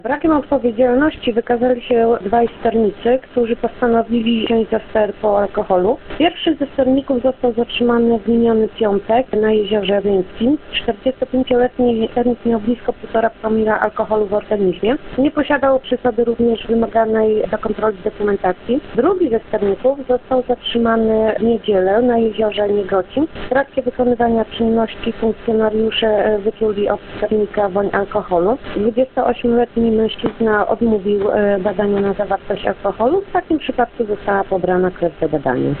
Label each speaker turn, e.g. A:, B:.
A: Brakiem odpowiedzialności wykazali się dwaj sternicy, którzy postanowili wziąć za ster po alkoholu. Pierwszy ze sterników został zatrzymany w miniony piątek na Jeziorze Rzyńskim. 45-letni sternik miał blisko 1,5 promila alkoholu w organizmie. Nie posiadał przy sobie również wymaganej do kontroli dokumentacji. Drugi ze sterników został zatrzymany w niedzielę na Jeziorze Niegocin. W trakcie wykonywania czynności funkcjonariusze wyczuli od sternika woń alkoholu. 28-letni mężczyzna odmówił badania na zawartość alkoholu. W takim przypadku została pobrana krew do badania.